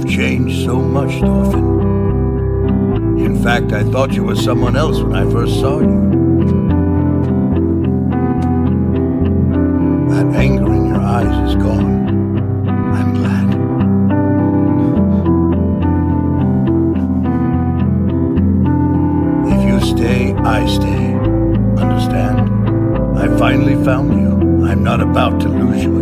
changed so much, Thorfinn. In fact, I thought you were someone else when I first saw you. That anger in your eyes is gone. I'm glad. If you stay, I stay. Understand? I finally found you. I'm not about to lose you